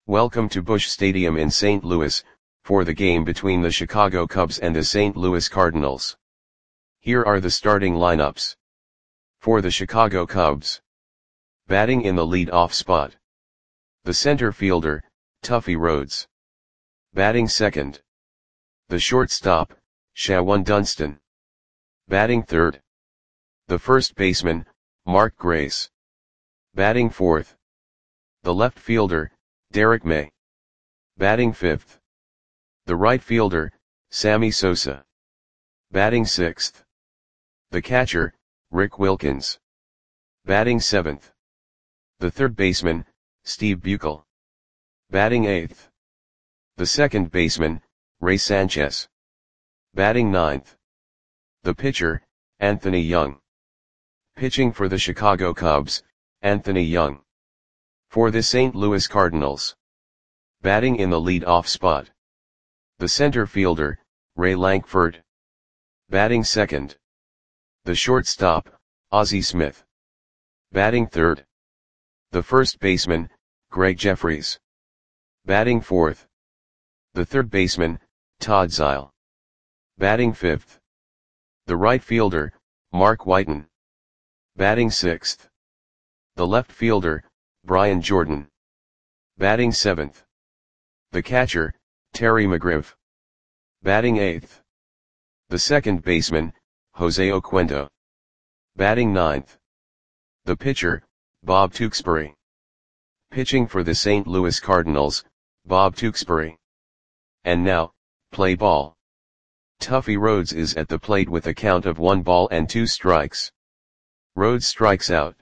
Welcome to Busch Stadium in St. Louis, for the game between the Chicago Cubs and the St. Louis Cardinals. Here are the starting lineups. For the Chicago Cubs. Batting in the lead-off spot. The center fielder, Tuffy Rhodes. Batting second. The shortstop, Shawon Dunston. Batting third. The first baseman, Mark Grace. Batting fourth. The left fielder, Derek May. Batting fifth. The right fielder, Sammy Sosa. Batting sixth. The catcher, Rick Wilkins. Batting seventh. The third baseman, Steve Buechele. Batting eighth. The second baseman, Ray Sanchez. Batting ninth. The pitcher, Anthony Young. Pitching for the Chicago Cubs, Anthony Young. For the St. Louis Cardinals. Batting in the lead-off spot. The center fielder, Ray Lankford. Batting second. The shortstop, Ozzie Smith. Batting third. The first baseman, Greg Jeffries. Batting fourth. The third baseman, Todd Zeile. Batting fifth. The right fielder, Mark Whiten. Batting sixth. The left fielder, Brian Jordan. Batting seventh. The catcher, Terry McGriff. Batting eighth. The second baseman, Jose Oquendo. Batting ninth. The pitcher, Bob Tewksbury. Pitching for the St. Louis Cardinals, Bob Tewksbury. And now, play ball. Tuffy Rhodes is at the plate with a count of 1 ball and 2 strikes. Rhodes strikes out.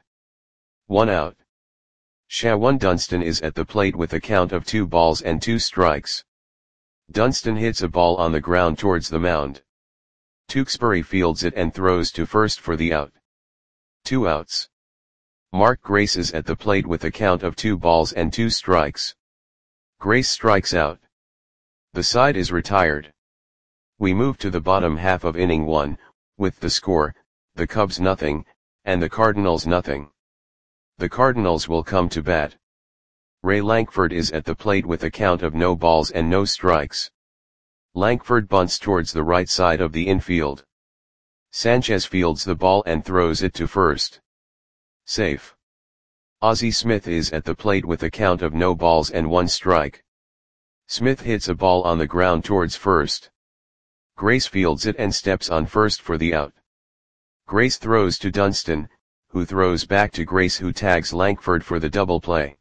1 out. Shawon Dunston is at the plate with a count of 2 balls and 2 strikes. Dunston hits a ball on the ground towards the mound. Tewksbury fields it and throws to first for the out. 2 outs. Mark Grace is at the plate with a count of 2 balls and 2 strikes. Grace strikes out. The side is retired. We move to the bottom half of inning 1, with the score, the Cubs nothing, and the Cardinals nothing. The Cardinals will come to bat. Ray Lankford is at the plate with a count of no balls and no strikes. Lankford bunts towards the right side of the infield. Sanchez fields the ball and throws it to first. Safe. Ozzie Smith is at the plate with a count of no balls and 1 strike. Smith hits a ball on the ground towards first. Grace fields it and steps on first for the out. Grace throws to Dunston, who throws back to Grace, who tags Lankford for the double play.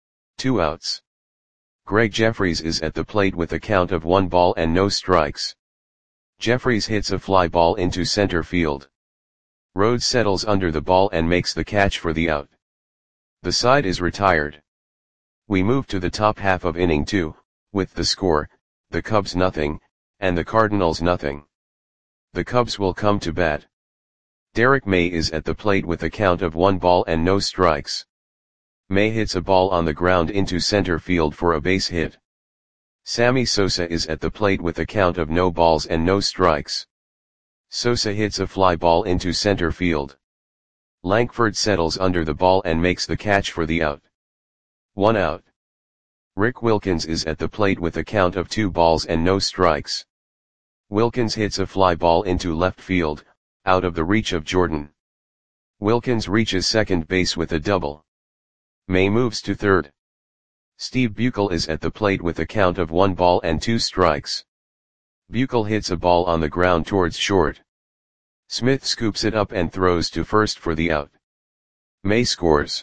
2 outs. Greg Jeffries is at the plate with a count of 1 ball and no strikes. Jeffries hits a fly ball into center field. Rhodes settles under the ball and makes the catch for the out. The side is retired. We move to the top half of inning 2, with the score, the Cubs nothing, and the Cardinals nothing. The Cubs will come to bat. Derek May is at the plate with a count of 1 ball and no strikes. May hits a ball on the ground into center field for a base hit. Sammy Sosa is at the plate with a count of no balls and no strikes. Sosa hits a fly ball into center field. Lankford settles under the ball and makes the catch for the out. 1 out. Rick Wilkins is at the plate with a count of 2 balls and no strikes. Wilkins hits a fly ball into left field, out of the reach of Jordan. Wilkins reaches second base with a double. May moves to third. Steve Buechele is at the plate with a count of 1 ball and 2 strikes. Buechele hits a ball on the ground towards short. Smith scoops it up and throws to first for the out. May scores.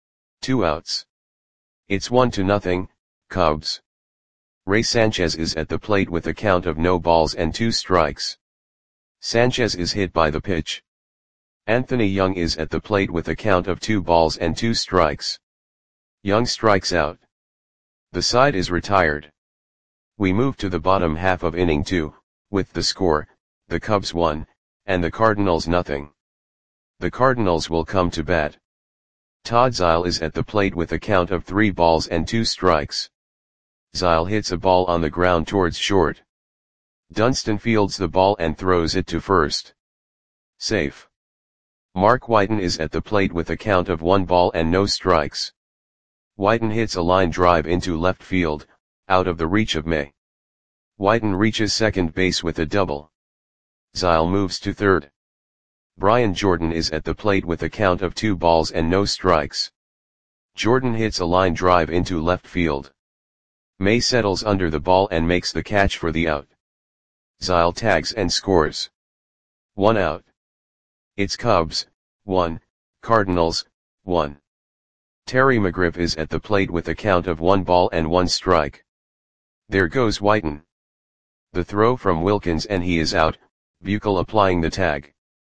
2 outs. It's 1-0, Cubs. Ray Sanchez is at the plate with a count of no balls and 2 strikes. Sanchez is hit by the pitch. Anthony Young is at the plate with a count of 2 balls and 2 strikes. Young strikes out. The side is retired. We move to the bottom half of inning 2, with the score, the Cubs 1, and the Cardinals nothing. The Cardinals will come to bat. Todd Zeile is at the plate with a count of 3 balls and 2 strikes. Zeile hits a ball on the ground towards short. Dunston fields the ball and throws it to first. Safe. Mark Whiten is at the plate with a count of 1 ball and no strikes. Whiten hits a line drive into left field, out of the reach of May. Whiten reaches second base with a double. Zile moves to third. Brian Jordan is at the plate with a count of 2 balls and no strikes. Jordan hits a line drive into left field. May settles under the ball and makes the catch for the out. Zile tags and scores. 1 out. It's Cubs, 1, Cardinals, 1. Terry McGriff is at the plate with a count of 1 ball and 1 strike. There goes Whiten. The throw from Wilkins and he is out, Buechele applying the tag.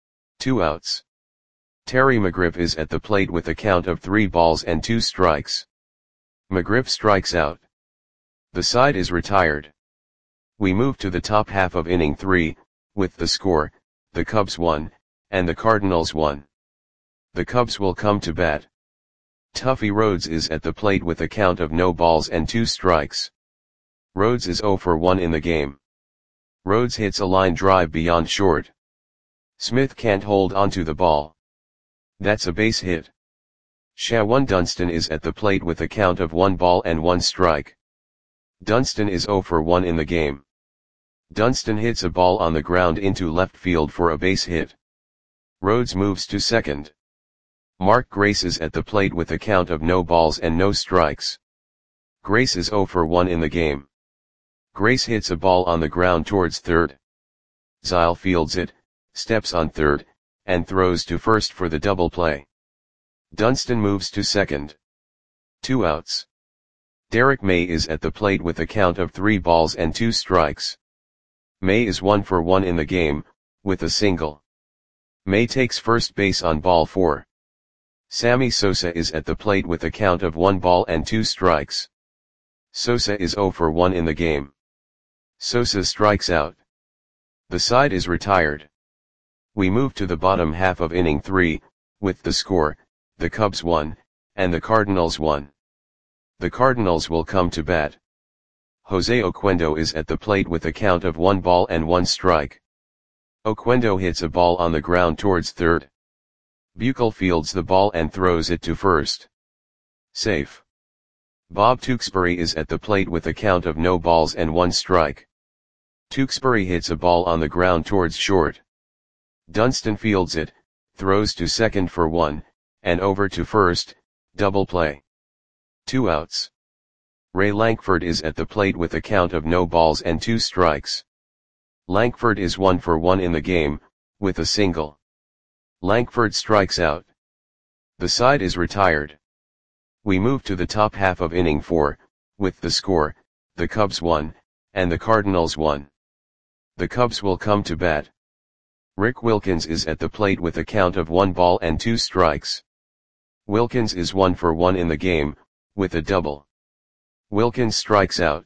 2 outs. Terry McGriff is at the plate with a count of 3 balls and 2 strikes. McGriff strikes out. The side is retired. We move to the top half of inning 3, with the score, the Cubs 1, and the Cardinals 1. The Cubs will come to bat. Tuffy Rhodes is at the plate with a count of no balls and 2 strikes. Rhodes is 0 for 1 in the game. Rhodes hits a line drive beyond short. Smith can't hold onto the ball. That's a base hit. Shawan Dunston is at the plate with a count of 1 ball and 1 strike. Dunston is 0 for 1 in the game. Dunston hits a ball on the ground into left field for a base hit. Rhodes moves to second. Mark Grace is at the plate with a count of no balls and no strikes. Grace is 0 for 1 in the game. Grace hits a ball on the ground towards third. Zile fields it, steps on third, and throws to first for the double play. Dunston moves to second. 2 outs. Derek May is at the plate with a count of 3 balls and 2 strikes. May is 1 for 1 in the game, with a single. May takes first base on ball 4. Sammy Sosa is at the plate with a count of 1 ball and 2 strikes. Sosa is 0 for 1 in the game. Sosa strikes out. The side is retired. We move to the bottom half of inning 3, with the score, the Cubs 1, and the Cardinals 1. The Cardinals will come to bat. Jose Oquendo is at the plate with a count of 1 ball and 1 strike. Oquendo hits a ball on the ground towards third. Buechele fields the ball and throws it to first. Safe. Bob Tewksbury is at the plate with a count of no balls and 1 strike. Tewksbury hits a ball on the ground towards short. Dunston fields it, throws to second for 1, and over to first, double play. 2 outs. Ray Lankford is at the plate with a count of no balls and 2 strikes. Lankford is 1 for 1 in the game, with a single. Lankford strikes out. The side is retired. We move to the top half of inning 4, with the score, the Cubs 1, and the Cardinals 1. The Cubs will come to bat. Rick Wilkins is at the plate with a count of 1 ball and 2 strikes. Wilkins is 1 for 1 in the game, with a double. Wilkins strikes out.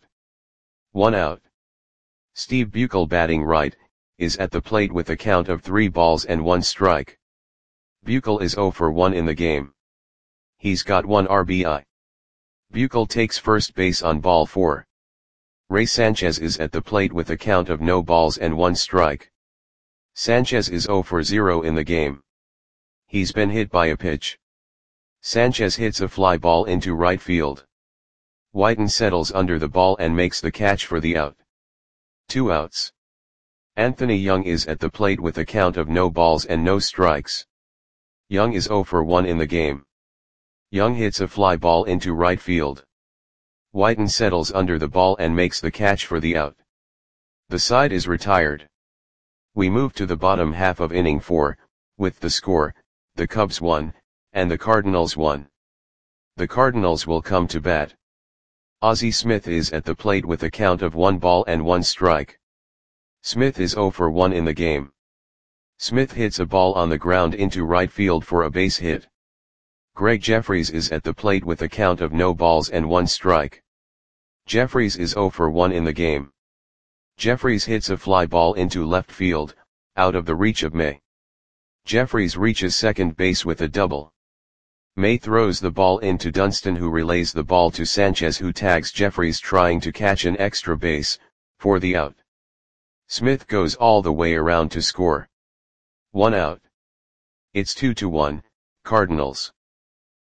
1 out. Steve Buechele, batting right, is at the plate with a count of 3 balls and 1 strike. Buechele is 0 for 1 in the game. He's got 1 RBI. Buechele takes first base on ball 4. Ray Sanchez is at the plate with a count of no balls and 1 strike. Sanchez is 0 for 0 in the game. He's been hit by a pitch. Sanchez hits a fly ball into right field. Whiten settles under the ball and makes the catch for the out. 2 outs. Anthony Young is at the plate with a count of no balls and no strikes. Young is 0 for 1 in the game. Young hits a fly ball into right field. Whiten settles under the ball and makes the catch for the out. The side is retired. We move to the bottom half of inning 4, with the score, the Cubs 1, and the Cardinals 1. The Cardinals will come to bat. Ozzie Smith is at the plate with a count of 1 ball and 1 strike. Smith is 0 for 1 in the game. Smith hits a ball on the ground into right field for a base hit. Greg Jeffries is at the plate with a count of no balls and 1 strike. Jeffries is 0 for 1 in the game. Jeffries hits a fly ball into left field, out of the reach of May. Jeffries reaches second base with a double. May throws the ball into Dunston, who relays the ball to Sanchez, who tags Jeffries trying to catch an extra base, for the out. Smith goes all the way around to score. 1 out. It's 2-1, Cardinals.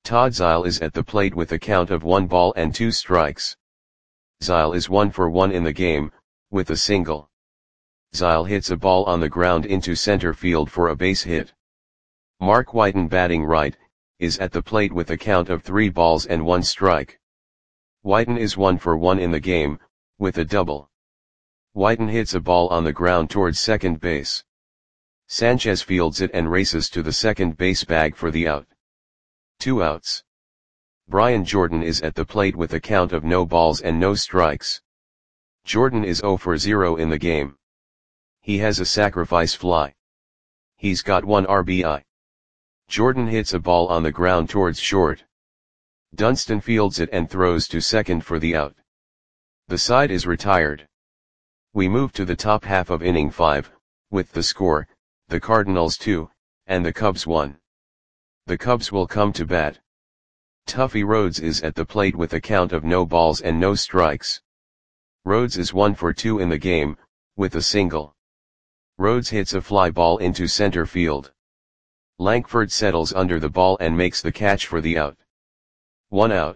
Todd Zeile is at the plate with a count of 1 ball and 2 strikes. Zeile is 1 for 1 in the game, with a single. Zeile hits a ball on the ground into center field for a base hit. Mark Whiten, batting right, is at the plate with a count of 3 balls and 1 strike. Whiten is 1 for 1 in the game, with a double. Whiten hits a ball on the ground towards second base. Sanchez fields it and races to the second base bag for the out. 2 outs. Brian Jordan is at the plate with a count of no balls and no strikes. Jordan is 0 for 0 in the game. He has a sacrifice fly. He's got 1 RBI. Jordan hits a ball on the ground towards short. Dunston fields it and throws to second for the out. The side is retired. We move to the top half of inning 5, with the score, the Cardinals 2, and the Cubs 1. The Cubs will come to bat. Tuffy Rhodes is at the plate with a count of no balls and no strikes. Rhodes is 1 for 2 in the game, with a single. Rhodes hits a fly ball into center field. Lankford settles under the ball and makes the catch for the out. 1 out.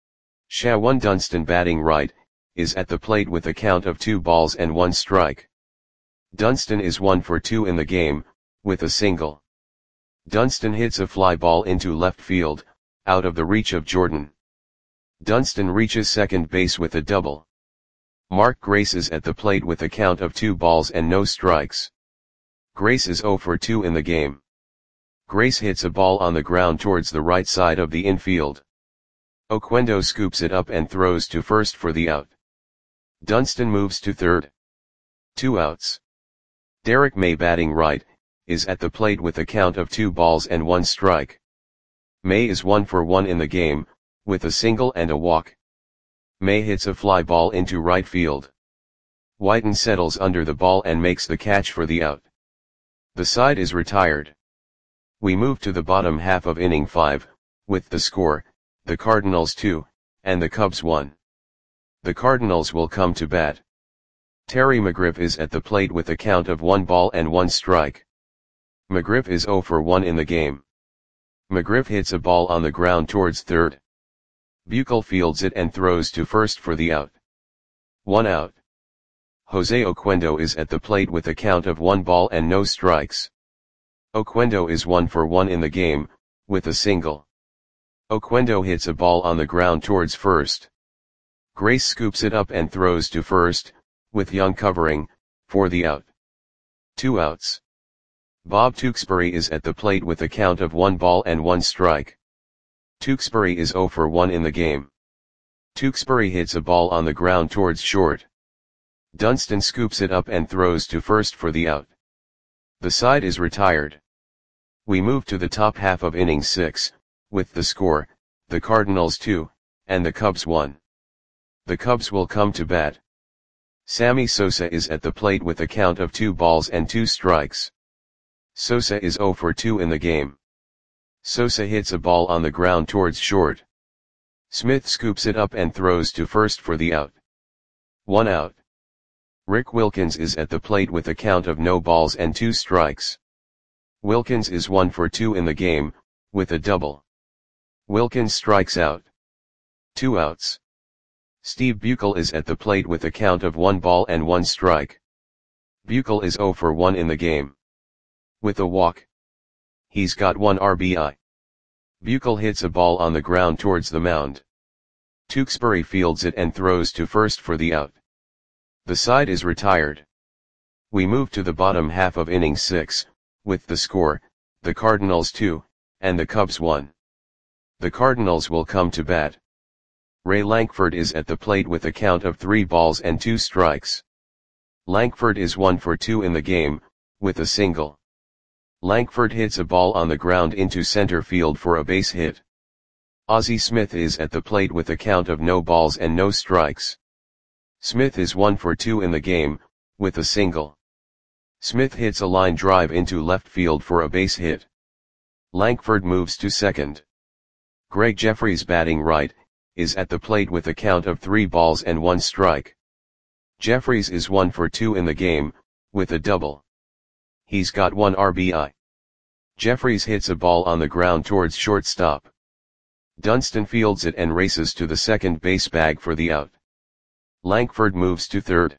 Shawan Dunston, batting right, is at the plate with a count of 2 balls and 1 strike. Dunston is 1 for 2 in the game, with a single. Dunston hits a fly ball into left field, out of the reach of Jordan. Dunston reaches second base with a double. Mark Grace is at the plate with a count of 2 balls and no strikes. Grace is 0 for 2 in the game. Grace hits a ball on the ground towards the right side of the infield. Oquendo scoops it up and throws to first for the out. Dunston moves to third. 2 outs. Derek May, batting right, is at the plate with a count of 2 balls and 1 strike. May is 1 for 1 in the game, with a single and a walk. May hits a fly ball into right field. Whiten settles under the ball and makes the catch for the out. The side is retired. We move to the bottom half of inning 5, with the score, the Cardinals 2, and the Cubs 1. The Cardinals will come to bat. Terry McGriff is at the plate with a count of 1 ball and 1 strike. McGriff is 0 for 1 in the game. McGriff hits a ball on the ground towards third. Buechel fields it and throws to first for the out. 1 out. Jose Oquendo is at the plate with a count of 1 ball and no strikes. Oquendo is 1 for 1 in the game, with a single. Oquendo hits a ball on the ground towards first. Grace scoops it up and throws to first, with Young covering, for the out. 2 outs. Bob Tewksbury is at the plate with a count of 1 ball and 1 strike. Tewksbury is 0 for 1 in the game. Tewksbury hits a ball on the ground towards short. Dunston scoops it up and throws to first for the out. The side is retired. We move to the top half of inning 6, with the score, the Cardinals 2, and the Cubs 1. The Cubs will come to bat. Sammy Sosa is at the plate with a count of 2 balls and 2 strikes. Sosa is 0 for 2 in the game. Sosa hits a ball on the ground towards short. Smith scoops it up and throws to first for the out. 1 out. Rick Wilkins is at the plate with a count of no balls and 2 strikes. Wilkins is 1 for 2 in the game, with a double. Wilkins strikes out. 2 outs. Steve Buechel is at the plate with a count of 1 ball and 1 strike. Buechel is 0 for 1 in the game. With a walk. He's got 1 RBI. Buechel hits a ball on the ground towards the mound. Tewksbury fields it and throws to first for the out. The side is retired. We move to the bottom half of inning 6, with the score, the Cardinals 2, and the Cubs 1. The Cardinals will come to bat. Ray Lankford is at the plate with a count of 3 balls and 2 strikes. Lankford is 1 for 2 in the game, with a single. Lankford hits a ball on the ground into center field for a base hit. Ozzie Smith is at the plate with a count of no balls and no strikes. Smith is 1 for 2 in the game, with a single. Smith hits a line drive into left field for a base hit. Lankford moves to second. Greg Jeffries, batting right, is at the plate with a count of 3 balls and 1 strike. Jeffries is 1 for 2 in the game, with a double. He's got 1 RBI. Jeffries hits a ball on the ground towards shortstop. Dunston fields it and races to the second base bag for the out. Lankford moves to third.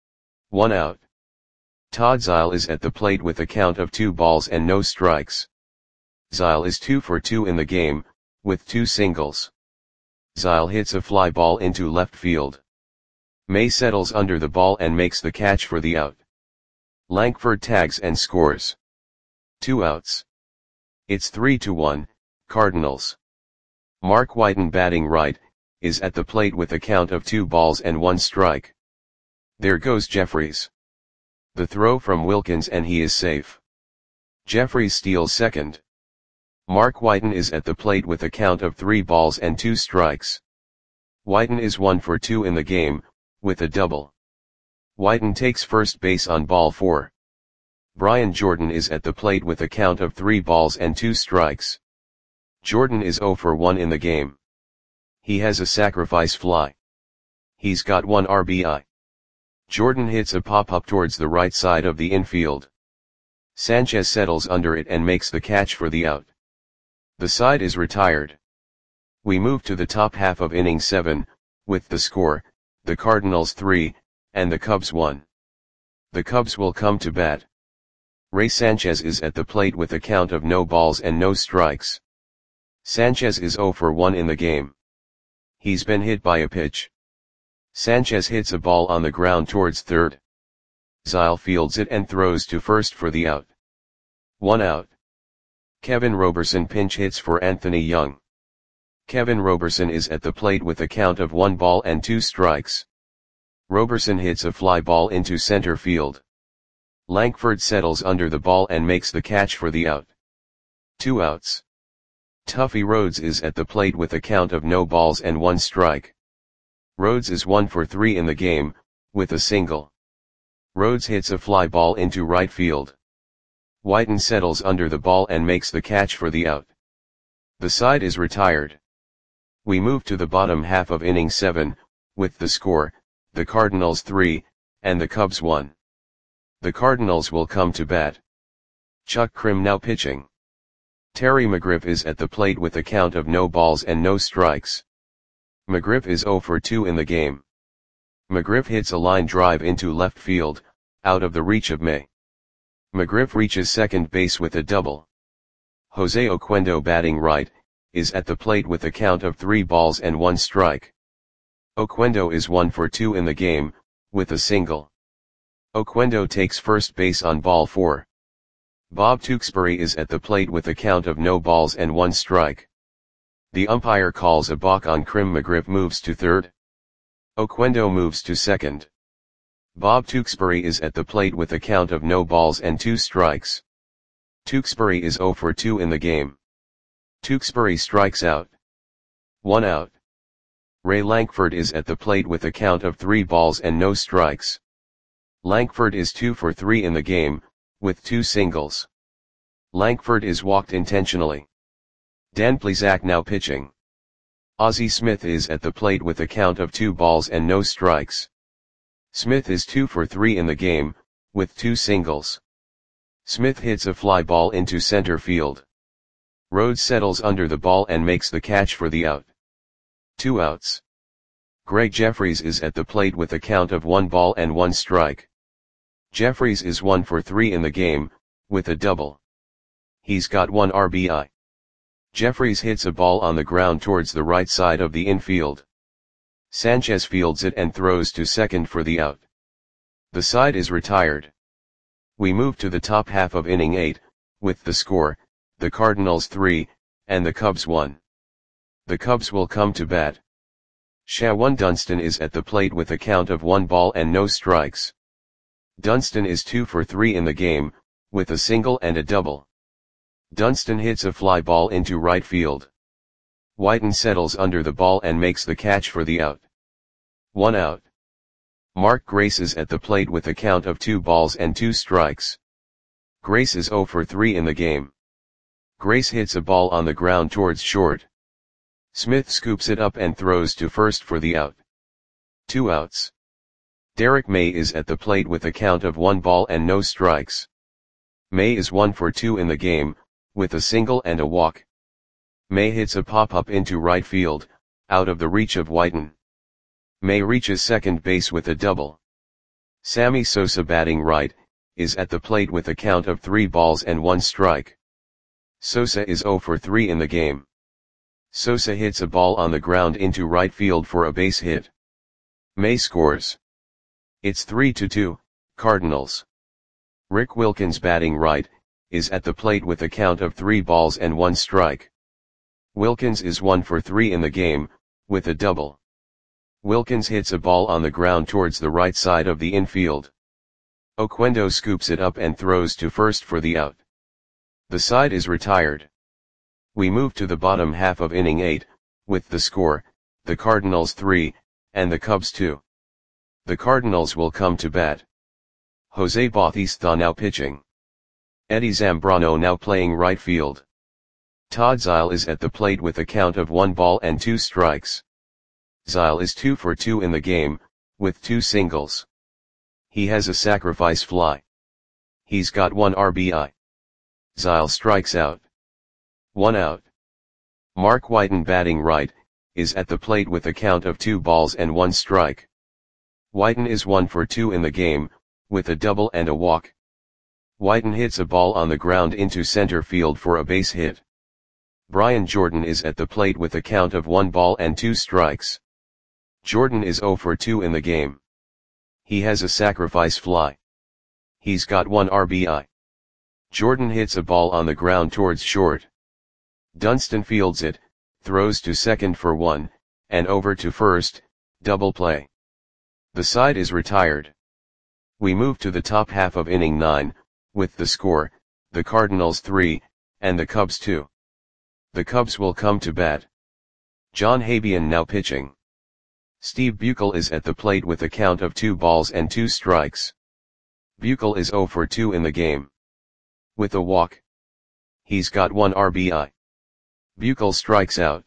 1 out. Todd Zeile is at the plate with a count of 2 balls and no strikes. Zeile is 2 for 2 in the game, with 2 singles. Zeile hits a fly ball into left field. May settles under the ball and makes the catch for the out. Lankford tags and scores. 2 outs. It's 3-1, Cardinals. Mark Whiten, batting right, is at the plate with a count of 2 balls and 1 strike. There goes Jeffries. The throw from Wilkins and he is safe. Jeffries steals second. Mark Whiten is at the plate with a count of 3 balls and 2 strikes. Whiten is 1 for 2 in the game, with a double. Whiten takes first base on ball 4. Brian Jordan is at the plate with a count of 3 balls and 2 strikes. Jordan is 0 for 1 in the game. He has a sacrifice fly. He's got 1 RBI. Jordan hits a pop-up towards the right side of the infield. Sanchez settles under it and makes the catch for the out. The side is retired. We move to the top half of inning 7, with the score, the Cardinals 3, and the Cubs 1. The Cubs will come to bat. Ray Sanchez is at the plate with a count of no balls and no strikes. Sanchez is 0 for 1 in the game. He's been hit by a pitch. Sanchez hits a ball on the ground towards third. Zeile fields it and throws to first for the out. 1 out. Kevin Roberson pinch hits for Anthony Young. Kevin Roberson is at the plate with a count of 1 ball and 2 strikes. Roberson hits a fly ball into center field. Lankford settles under the ball and makes the catch for the out. 2 outs. Tuffy Rhodes is at the plate with a count of no balls and 1 strike. Rhodes is 1 for 3 in the game, with a single. Rhodes hits a fly ball into right field. Whiten settles under the ball and makes the catch for the out. The side is retired. We move to the bottom half of inning 7, with the score, the Cardinals 3, and the Cubs 1. The Cardinals will come to bat. Chuck Krim now pitching. Terry McGriff is at the plate with a count of no balls and no strikes. McGriff is 0 for 2 in the game. McGriff hits a line drive into left field, out of the reach of May. McGriff reaches second base with a double. Jose Oquendo, batting right, is at the plate with a count of 3 balls and 1 strike. Oquendo is 1 for 2 in the game, with a single. Oquendo takes first base on ball 4. Bob Tewksbury is at the plate with a count of no balls and 1 strike. The umpire calls a balk on Krim. McGriff moves to third. Oquendo moves to second. Bob Tewksbury is at the plate with a count of no balls and 2 strikes. Tewksbury is 0 for 2 in the game. Tewksbury strikes out. 1 out. Ray Lankford is at the plate with a count of 3 balls and no strikes. Lankford is 2 for 3 in the game, with 2 singles. Lankford is walked intentionally. Dan Plesac now pitching. Ozzie Smith is at the plate with a count of 2 balls and no strikes. Smith is 2 for 3 in the game, with 2 singles. Smith hits a fly ball into center field. Rhodes settles under the ball and makes the catch for the out. 2 outs. Greg Jeffries is at the plate with a count of 1 ball and 1 strike. Jeffries is 1 for 3 in the game, with a double. He's got 1 RBI. Jeffries hits a ball on the ground towards the right side of the infield. Sanchez fields it and throws to second for the out. The side is retired. We move to the top half of inning 8, with the score, the Cardinals 3, and the Cubs 1. The Cubs will come to bat. Shawan Dunston is at the plate with a count of 1 ball and no strikes. Dunston is 2 for 3 in the game, with a single and a double. Dunston hits a fly ball into right field. Whiten settles under the ball and makes the catch for the out. 1 out. Mark Grace is at the plate with a count of 2 balls and 2 strikes. Grace is 0 for 3 in the game. Grace hits a ball on the ground towards short. Smith scoops it up and throws to first for the out. 2 outs. Derek May is at the plate with a count of 1 ball and no strikes. May is 1 for 2 in the game, with a single and a walk. May hits a pop-up into right field, out of the reach of Whiten. May reaches second base with a double. Sammy Sosa batting right, is at the plate with a count of 3 balls and 1 strike. Sosa is 0 for 3 in the game. Sosa hits a ball on the ground into right field for a base hit. May scores. It's 3-2, Cardinals. Rick Wilkins batting right, is at the plate with a count of 3 balls and 1 strike. Wilkins is 1 for 3 in the game, with a double. Wilkins hits a ball on the ground towards the right side of the infield. Oquendo scoops it up and throws to first for the out. The side is retired. We move to the bottom half of inning 8, with the score, the Cardinals 3, and the Cubs 2. The Cardinals will come to bat. Jose Bautista now pitching. Eddie Zambrano now playing right field. Todd Zeile is at the plate with a count of 1 ball and 2 strikes. Zeile is 2 for 2 in the game, with 2 singles. He has a sacrifice fly. He's got 1 RBI. Zeile strikes out. 1 out. Mark Whiten batting right, is at the plate with a count of 2 balls and 1 strike. Whiten is 1 for 2 in the game, with a double and a walk. Whiten hits a ball on the ground into center field for a base hit. Brian Jordan is at the plate with a count of 1 ball and 2 strikes. Jordan is 0 for 2 in the game. He has a sacrifice fly. He's got 1 RBI. Jordan hits a ball on the ground towards short. Dunston fields it, throws to second for 1, and over to first, double play. The side is retired. We move to the top half of inning 9, with the score, the Cardinals 3, and the Cubs 2. The Cubs will come to bat. John Habian now pitching. Steve Buechel is at the plate with a count of 2 balls and 2 strikes. Buechel is 0 for 2 in the game. With a walk. He's got 1 RBI. Buechel strikes out.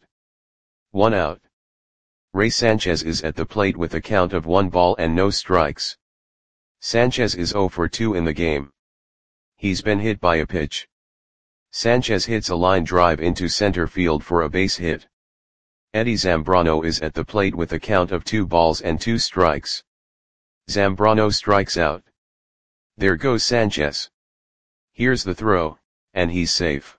1 out. Ray Sanchez is at the plate with a count of 1 ball and no strikes. Sanchez is 0 for 2 in the game. He's been hit by a pitch. Sanchez hits a line drive into center field for a base hit. Eddie Zambrano is at the plate with a count of 2 balls and 2 strikes. Zambrano strikes out. There goes Sanchez. Here's the throw, and he's safe.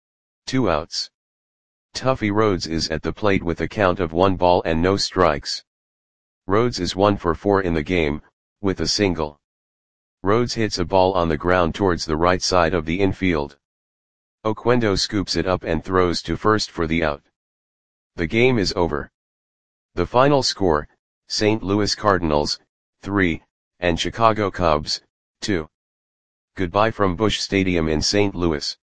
2 outs. Tuffy Rhodes is at the plate with a count of 1 ball and no strikes. Rhodes is 1 for 4 in the game, with a single. Rhodes hits a ball on the ground towards the right side of the infield. Oquendo scoops it up and throws to first for the out. The game is over. The final score, St. Louis Cardinals, 3, and Chicago Cubs, 2. Goodbye from Busch Stadium in St. Louis.